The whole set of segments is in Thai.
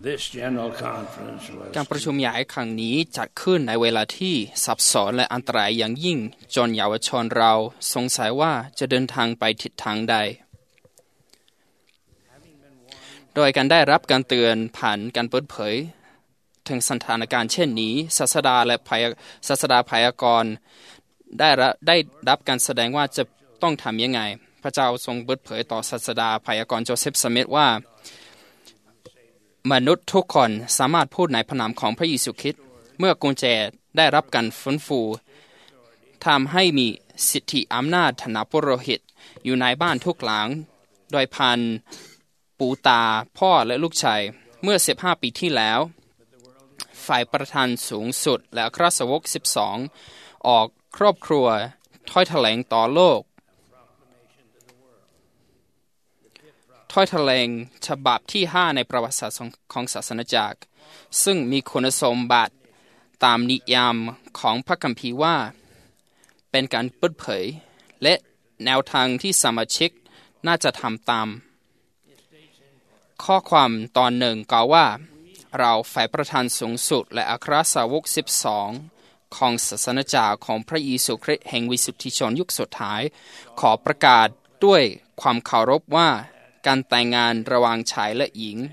การประชุมใหญ่ครั้งนี้จัดขึ้นในเวลาที่ซับซ้อนและอันตรายอย่างยิ่งจนเยาวชนเราสงสัยว่าจะเดินทางไปทิศทางใดโดยการได้รับการเตือนผ่านการเปิดเผยถึงสถานการณ์เช่นนี้ศาสดาพยากรณ์ได้รับการแสดงว่าจะต้องทำยังไงพระเจ้าทรงเปิดเผยต่อศาสดาพยากรณ์โจเซฟสมิธว่ามนุษย์ทุกคนสามารถพูดในพระนามของพระเยซูคริสต์เมื่อกุญแจได้รับการฟื้นฟูทำให้มีสิทธิอำนาจฐานะปุโรหิตอยู่ในบ้านทุกหลังโดยพันปู่ตาพ่อและลูกชายเมื่อ15 ปีที่แล้วฝ่ายประธานสูงสุดและอัครสาวก12ออกครอบครัวถ้อยแถลงต่อโลกถ้อยแถลงฉบับที่5ในประวัติศาสตร์ของศาสนาจักรซึ่งมีคุณสมบัติตามนิยามของพระคัมภีร์ว่าเป็นการเปิดเผยและแนวทางที่สมาชิกน่าจะทำตามข้อความตอนหนึ่งกล่าวว่าเราฝ่ายประธานสูงสุดและอัครสาวก12ของศาสนาจักรของพระเยซูคริสต์แห่งวิสุทธิชนยุคสุดท้ายขอประกาศด้วยความเคารพว่าการแต่งงานระหว่างชายและหญิง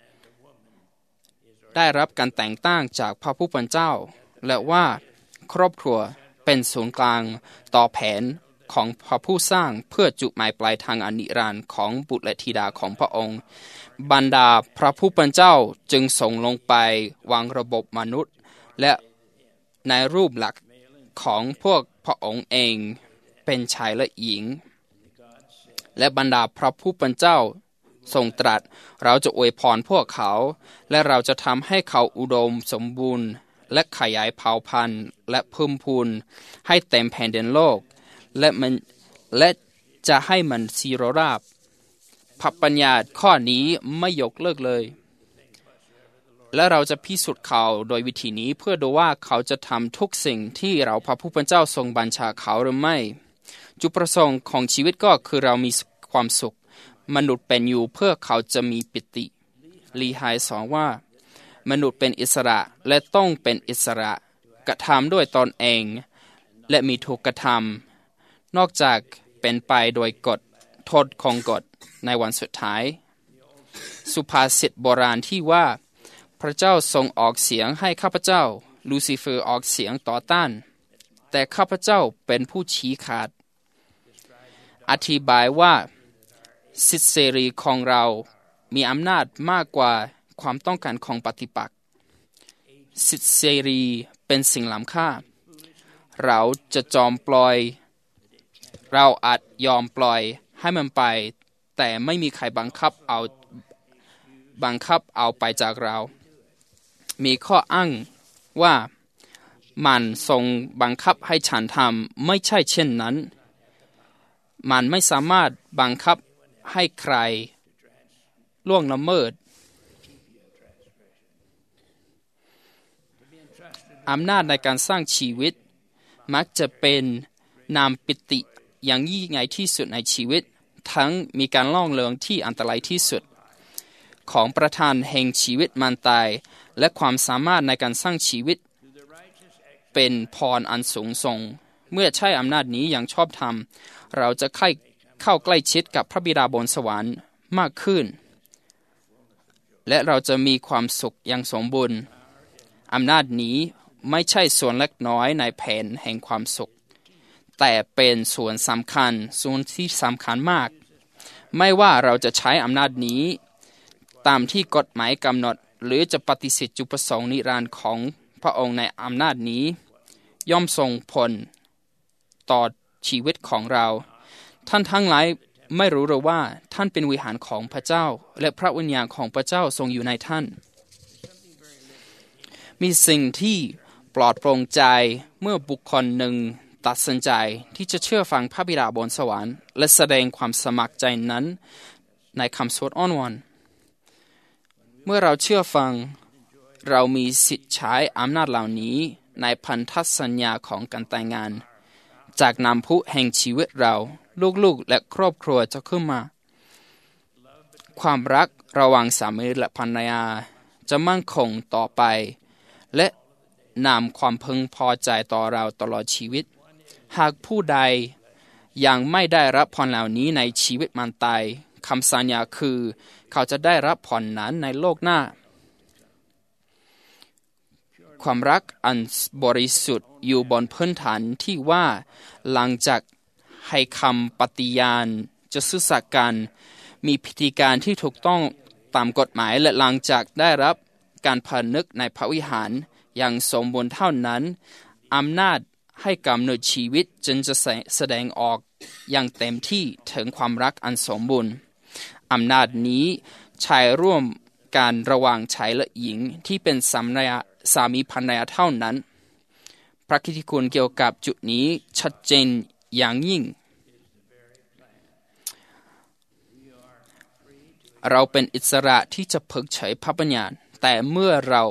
ได้รับการแต่งตั้งจากพระผู้เป็นเจ้าและว่าครอบครัวเป็นศูนย์กลางต่อแผนของพระผู้สร้างเพื่อจุดหมายปลายทางอนิรันดร์ของบุตรและธิดาของพระองค์บรรดาพระผู้เป็นเจ้าจึงส่งลงไปวางระบบมนุษย์และในรูปหลักของพวกพระองค์เองเป็นชายและหญิงและบรรดาพระผู้เป็นเจ้าทรงตรัสเราจะอวยพรพวกเขาและเราจะทำให้เขาอุดมสมบูรณ์และขยายเผ่าพันธุ์และเพิ่มพูนให้เต็มแผ่นดินโลกและจะให้มันสีโรราบพระบัญญัติข้อนี้ไม่ยกเลิกเลยและเราจะพิสูจน์เขาโดยวิธีนี้เพื่อดูว่าเขาจะทำทุกสิ่งที่เราพระผู้เป็นเจ้าทรงบัญชาเขาหรือไม่จุดประสงค์ของชีวิตก็คือเรามีความสุขมนุษย์เป็นอยู่เพื่อเขาจะมีปิติลีไฮสอนว่ามนุษย์เป็นอิสระและต้องเป็นอิสระกระทำด้วยตนเองและมีถูกกระทำนอกจากเป็นไปโดยกฎโทษของกฎในวันสุดท้ายสุภาษิตโบราณที่ว่าพระเจ้าทรงออกเสียงให้ข้าพเจ้าลูซิเฟอร์ออกเสียงต่อต้านแต่ข้าพเจ้าเป็นผู้ชี้ขาดอธิบายว่าสิทธิเสรีของเรามีอำนาจมากกว่าความต้องการของปฏิปักษ์สิทธิเสรีเป็นสิ่งล้ำค่าเราอาจยอมปล่อยให้มันไปแต่ไม่มีใครบังคับเอาไปจากเรามีข้ออ้างว่ามันทรงบังคับให้ฉันทำไม่ใช่เช่นนั้นมันไม่สามารถบังคับให้ใครล่วงละเมิดอำนาจในการสร้างชีวิตมักจะเป็นนามปิติอย่างยิ่งใหญ่ที่สุดในชีวิตทั้งมีการล่องเริงที่อันตรายที่สุดของประธานแห่งชีวิตมันตายและความสามารถในการสร้างชีวิตเป็นพรอันสูงส่งเมื่อใช้อำนาจนี้อย่างชอบธรรมเราจะเข้าใกล้ชิดกับพระบิดาบนสวรรค์มากขึ้นและเราจะมีความสุขอย่างสมบูรณ์อำนาจนี้ไม่ใช่ส่วนเล็กน้อยในแผนแห่งความสุขแต่เป็นส่วนสำคัญส่วนที่สำคัญมากไม่ว่าเราจะใช้อำนาจนี้ตามที่กฎหมายกำหนดหรือจะปฏิเสธจุดประสงค์นิรันดร์ของพระองค์ในอำนาจนี้ย่อมส่งผลต่อชีวิตของเราท่านทั้งหลายไม่รู้หรือว่าท่านเป็นวิหารของพระเจ้าและพระวิญญาณของพระเจ้าทรงอยู่ในท่านมีสิ่งที่ปลอดโปร่งใจเมื่อบุคคลหนึ่งตัดสินใจที่จะเชื่อฟังพระบิดาบนสวรรค์และแสดงความสมัครใจนั้นในคำสวดอ้อนวอนเมื่อเราเชื่อฟังเรามีสิทธิ์ใช้อำนาจเหล่านี้ในพันธสัญญาของการแต่งงานจากน้ำพุแห่งชีวิตเราลูกๆและครอบครัวจะขึ้นมาความรักระหว่างสามีและภรรยาจะมั่นคงต่อไปและนำความพึงพอใจต่อเราตลอดชีวิตหากผู้ใดยังไม่ได้รับพรเหล่านี้ในชีวิตมันตายคำสัญญาคือเขาจะได้รับพรนั้นในโลกหน้าความรักอันบริสุทธิ์อยู่บนพื้นฐานที่ว่าหลังจากให้คำปฏิญาณจะซื่อสัตย์กันมีพิธีการที่ถูกต้องตามกฎหมายและหลังจากได้รับการพนึกในพระวิหารอย่างสมบูรณ์เท่านั้นอำนาจให้กำเนิดชีวิตจึงจะแสดงออกอย่างเต็มที่ถึงความรักอันสมบูรณ์อำนาจนี้ใช้ร่วมการระหว่างชายและหญิงที่เป็นสามีภรรยาเท่านั้นพระคิติคุณเกี่ยวกับจุดนี้ชัดเจนอย่างยิ่งเราเป็นอิสระที่จะเผยเผยพระปัญญาแต่เมื่อ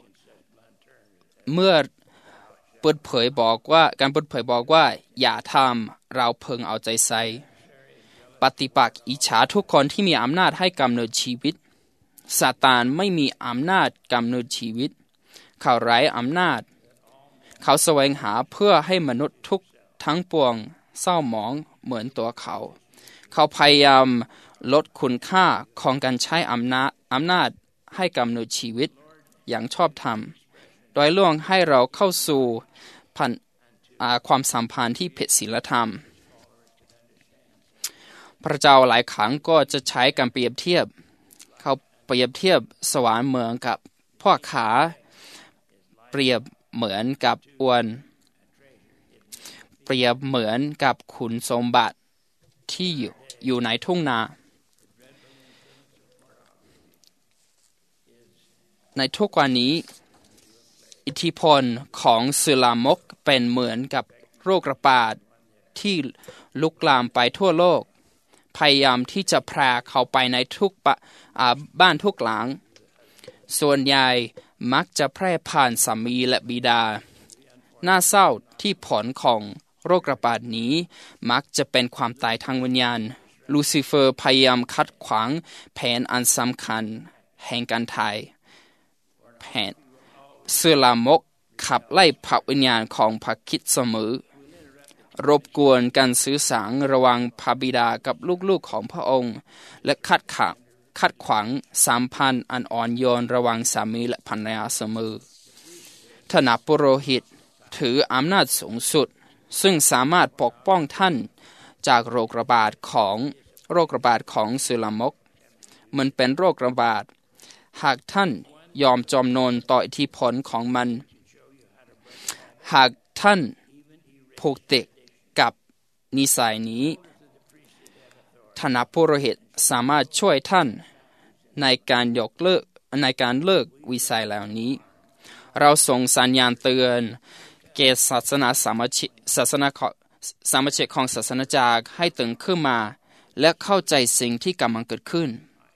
เปิดเผยบอกว่าอย่าทำเราเพึงเอาใจใส่ปฏิปักษ์อิจฉาทุกคนที่มีอำนาจให้กำเนิดชีวิตซาตานไม่มีอำนาจกำเนิดชีวิตเขาไร้อำนาจเขาแสวงหาเพื่อให้มนุษย์ทุกทั้งปวงเศร้าหมองเหมือนตัวเขาพยายามลดคุณค่าของการใช้อำนาจให้กำเนิดชีวิตอย่างชอบธรรมโดยล่วงให้เราเข้าสู่ความสัมพันธ์ที่ผิดศีลธรรมพระเจ้าหลายครั้งก็จะใช้การเปรียบเทียบเขาเปรียบเทียบสวรรค์เหมือนกับพ่อขาเปรียบเหมือนกับอวนเปรียบเหมือนกับขุนสมบัติที่อยู่ในทุ่งนาในทุกวันนี้อิทธิพลของสึลามกเป็นเหมือนกับโรคระบาดที่ลุกลามไปทั่วโลกพยายามที่จะแพร่เข้าไปในทุกบ้านทุกหลังส่วนใหญ่มักจะแพร่ผ่านสามีและบิดาน่าเศร้าที่ผลของโรคระบาดนี้มักจะเป็นความตายทางวิญญาณลูซิเฟอร์พยายามขัดขวางแผนอันสำคัญแห่งการตายแผนสึลามกขับไล่พระวิญญาณของพระคริสต์เสมอรบกวนการสื่อสารระหว่างพระบิดากับลูกๆของพระองค์และขัดขวางสัมพันธ์อันอ่อนโยนระหว่างสามีและภรรยาเสมอทนาปุโรหิตถืออำนาจสูงสุดซึ่งสามารถปกป้องท่านจากโรคระบาดของสึลามกมันเป็นโรคระบาดหากท่านยอมจำนนต่ออิทธิพลของมันหากท่านผูกติดกับนิสัยนี้ทนาปุโรหิตสามารถช่วยท่านในการเลิกวิสัยเหล่านี้เราส่งสัญญาณเตือนแก่ศาสนาสามัคคีของศาสนาจักรให้ตื่นขึ้นมาและเข้าใจสิ่งที่กำลังเกิดขึ้น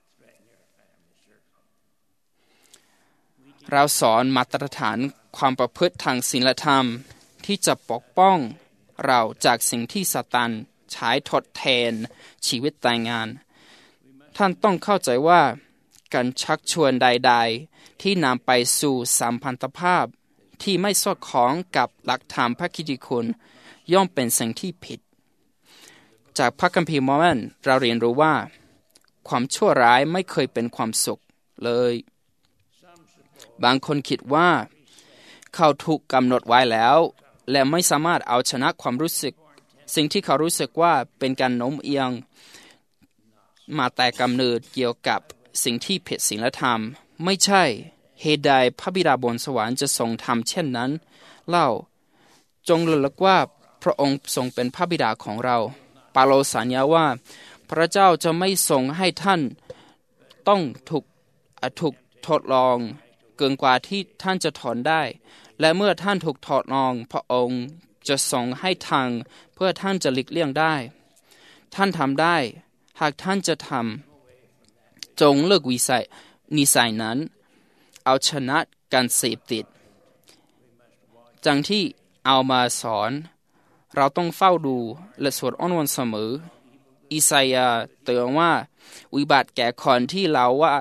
เราสอนมาตรฐานความประพฤติทางศีลธรรมที่จะปกป้องเราจากสิ่งที่ซาตานใช้ทดแทนชีวิตแต่งงานท่านต้องเข้าใจว่าการชักชวนใดๆที่นำไปสู่สัมพันธภาพที่ไม่สอดคล้องกับหลักธรรมพระคิติคุณย่อมเป็นสิ่งที่ผิดจากพระคัมภีร์มอร์แมนเราเรียนรู้ว่าความชั่วร้ายไม่เคยเป็นความสุขเลยบางคนคิดว่าเขาถูกกำหนดไว้แล้วและไม่สามารถเอาชนะความรู้สึกสิ่งที่เขารู้สึกว่าเป็นการโน้มเอียงมาแต่กำเนิดเกี่ยวกับสิ่งที่ผิดศีลธรรมไม่ใช่เหตุใดพระบิดาบนสวรรค์จะทรงทำเช่นนั้นเล่าจงระลึกว่าพระองค์ทรงเป็นพระบิดาของเราเปาโลสัญญาว่าพระเจ้าจะไม่ทรงให้ท่านต้องถูกทดลองเกินกว่าที่ท่านจะทนได้และเมื่อท่านถูกทดลองพระองค์จะทรงให้ทางเพื่อท่านจะหลีกเลี่ยงได้ท่านทำได้หากท่านจะทำจงเลิกนิสัยนั้นเอาชนะการเสพติดจังที่เอามาสอนเราต้องเฝ้าดูและสวดอ้อนวอนเสมออิสายาห์เตือนว่าวิบัติแก่คนที่เรา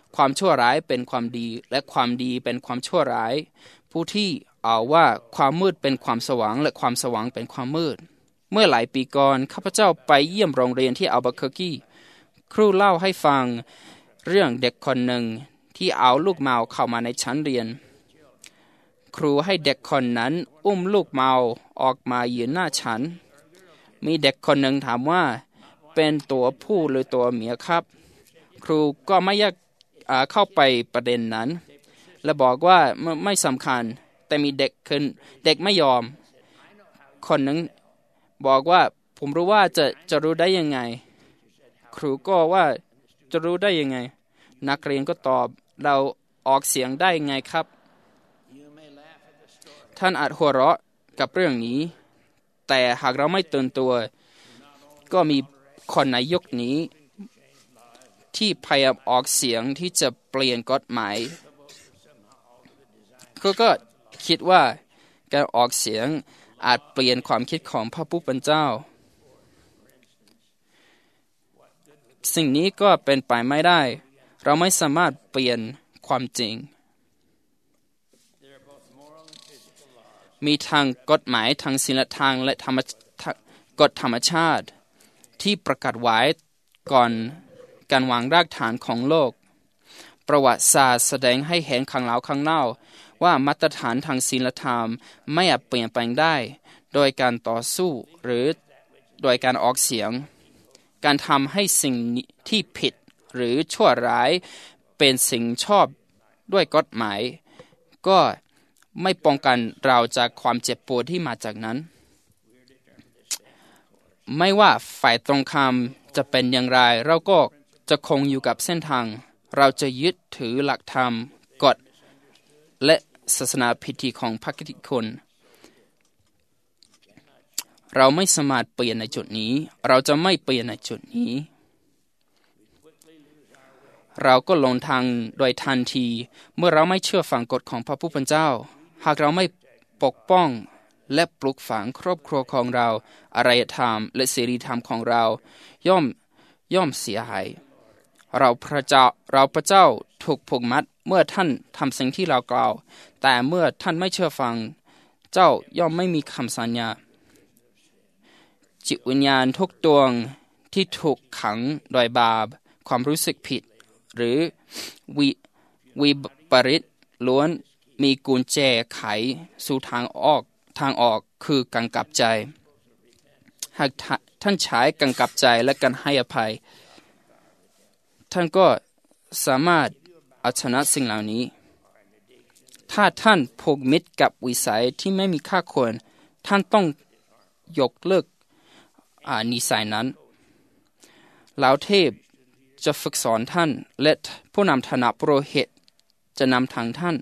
ความชั่วร้ายเป็นความดีและความดีเป็นความชั่วร้ายผู้ที่เอาว่าความมืดเป็นความสว่างและความสว่างเป็นความมืดเมื่อหลายปีก่อนข้าพเจ้าไปเยี่ยมโรงเรียนที่อัลบัเคอร์กีครูเล่าให้ฟังเรื่องเด็กคนหนึ่งที่เอาลูกแมวเข้ามาในชั้นเรียนครูให้เด็กคนนั้นอุ้มลูกแมวออกมายืนหน้าชั้นมีเด็กคนหนึ่งถามว่าเป็นตัวผู้หรือตัวเมียครับครูก็ไม่อยากเข้าไปประเด็นนั้นและบอกว่าไม่สำคัญแต่มีเด็กไม่ยอมคนหนึ่งบอกว่าผมรู้ว่าจะรู้ได้ยังไงครูก็ว่าจะรู้ได้ยังไงนักเรียนก็ตอบเราออกเสียงได้ไงครับท่านอาจหัวเราะกับเรื่องนี้แต่หากเราไม่ตื่นตัวก็มีคนในยุคนี้ที่พยายามออกเสียงที่จะเปลี่ยนกฎหมายก็คิดว่าการออกเสียงอาจเปลี่ยนความคิดของพระผู้เป็นเจ้าสิ่งนี้ก็เป็นไปไม่ได้เราไม่สามารถเปลี่ยนความจริงมีทางกฎหมายทางศีลธรรมและกฎธรรมชาติที่ประกาศไว้ก่อนการวางรากฐานของโลกประวัติศาสตร์แสดงให้เห็นข้างแล้วข้างเล่าว่ามาตรฐานทางศีลธรรมไม่อาจเปลี่ยนแปลงได้โดยการต่อสู้หรือโดยการออกเสียงการทำให้สิ่งที่ผิดหรือชั่วร้ายเป็นสิ่งชอบด้วยกฎหมายก็ไม่ป้องกันเราจากความเจ็บปวดที่มาจากนั้นไม่ว่าฝ่ายตรงข้ามจะเป็นอย่างไรเราก็จะคงอยู่กับเส้นทางเราจะยึดถือหลักธรรมกฎและศาสนาพิธีของพระกิติคุณเราไม่สามารถเปลี่ยนในจุดนี้เราจะไม่เปลี่ยนในจุดนี้เราก็ลงทางโดยทันทีเมื่อเราไม่เชื่อฟังกฎของพระผู้เป็นเจ้าหากเราไม่ปกป้องและปลูกฝังครอบครัวของเราอารยธรรมและเสรีธรรมของเราย่อมเสียหายเราพระเจ้าถูกผูกมัดเมื่อท่านทำสิ่งที่เรากล่าวแต่เมื่อท่านไม่เชื่อฟังเจ้าย่อมไม่มีคำสัญญาจิตวิญญาณทุกดวงที่ถูกขังโดยบาปความรู้สึกผิดหรือวิปริตล้วนมีกุญแจไขสู่ทางออกคือการกลับใจหากท่านใช้การกลับใจและการให้อภัยท่านก็สามารถเอาชนะสิ่งเหล่านี้ถ้าท่านผูกมิตรกับวิสัยที่ไม่มีค่าควรท่านต้องยกเลิกนิสัยนั้นแล้วเทพจะฝึกสอนท่านและผู้นำคณะปุโรหิตจะนำทางท่าน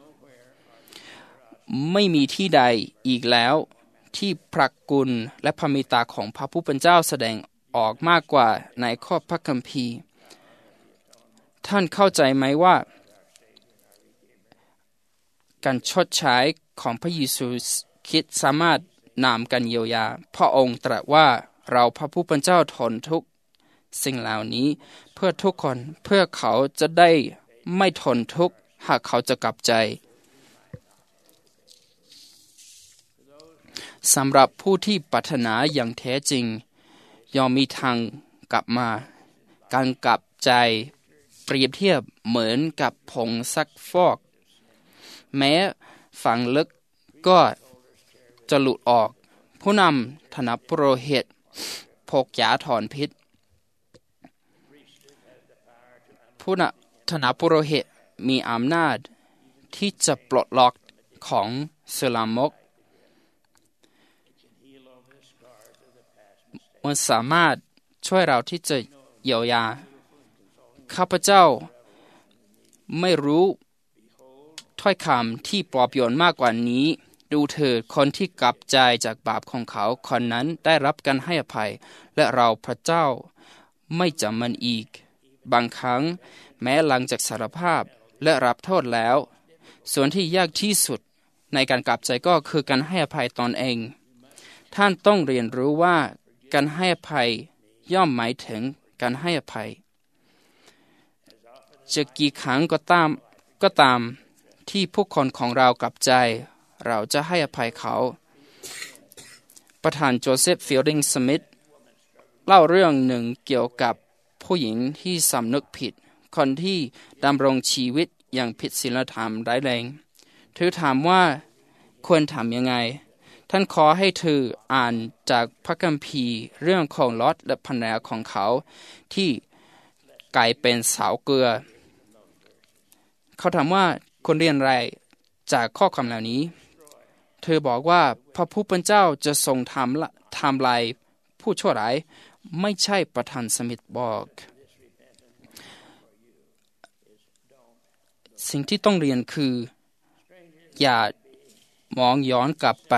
ไม่มีที่ใดอีกแล้วที่พระกุณและพระเมตตาของพระผู้เป็นเจ้าแสดงออกมากกว่าในข้อพระคัมภีร์ท่านเข้าใจไหมว่าการชดใช้ของพระเยซูคริสต์สามารถนำกันเยียวยาพระองค์ตรัสว่าเราพระผู้เป็นเจ้าทนทุกสิ่งเหล่านี้เพื่อทุกคนเพื่อเขาจะได้ไม่ทนทุกข์หากเขาจะกลับใจสำหรับผู้ที่ปรารถนาอย่างแท้จริงย่อมมีทางกลับมาการกลับใจเปรียบเทียบเหมือนกับผงซักฟอกแม้ฝังลึกก็จะหลุดออกผู้นำคณะปุโรหิตพกยาถอนพิษผู้นำคณะปุโรหิตมีอำนาจที่จะปลดล็อกของเซลามกมันสามารถช่วยเราที่จะเยียวยาข้าพเจ้าไม่รู้ถ้อยคำที่ปลอบโยนมากกว่านี้ดูเถิดคนที่กลับใจจากบาปของเขาคนนั้นได้รับการให้อภัยและเราพระเจ้าไม่จำมันอีกบางครั้งแม้หลังจากสารภาพและรับโทษแล้วส่วนที่ยากที่สุดในการกลับใจก็คือการให้อภัยตนเองท่านต้องเรียนรู้ว่าการให้อภัยย่อมหมายถึงการให้อภัยจะกี่ครั้งก็ตามที่ผู้คนของเรากลับใจเราจะให้อภัยเขาประธานโจเซฟฟิลดิงสมิธเล่าเรื่องหนึ่งเกี่ยวกับผู้หญิงที่สำนึกผิดคนที่ดำรงชีวิตอย่างผิดศีลธรรมร้ายแรงเธอถามว่าควรทำยังไงท่านขอให้เธออ่านจากพระคัมภีร์เรื่องของลอตและภรรยาของเขาที่กลายเป็นสาวเกลือเขาถามว่าควรเรียนอะไรจากข้อความเหล่านี้เธอบอกว่าพระผู้เป็นเจ้าจะทรงทำลายผู้ชั่วร้ายไม่ใช่ประธานสมิธบอกสิ่งที่ต้องเรียนคืออย่ามองย้อนกลับไป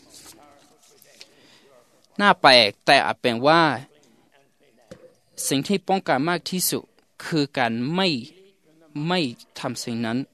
น่าแปลกแต่อาจเป็นว่าสิ่งที่ป้องกันมากที่สุดคือการไม่ทำสิ่งนั้น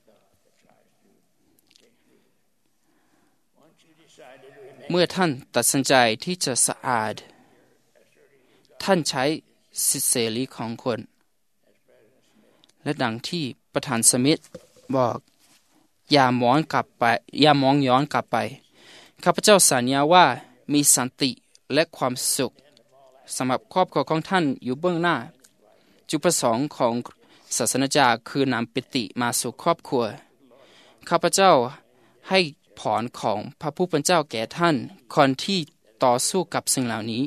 เมื่อท่านตัดสินใจที่จะสะอาดท่านใช้สิทธิเสรีของคนและดังที่ประธานสมิธบอกอย่ามองย้อนกลับไปข้าพเจ้าสัญญาว่ามีสันติและความสุขสำหรับครอบครัวของท่านอยู่เบื้องหน้าจุดประสงค์ของศาสนาจารย์คือนำปิติมาสู่ครอบครัวข้าพเจ้าให้พรของพระผู้เป็นเจ้าแก่ท่านคนที่ต่อสู้กับสิ่งเหล่านี้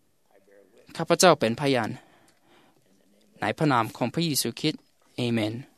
ข้าพเจ้าเป็นพยานในพระนามของพระเยซูคริสต์อาเมน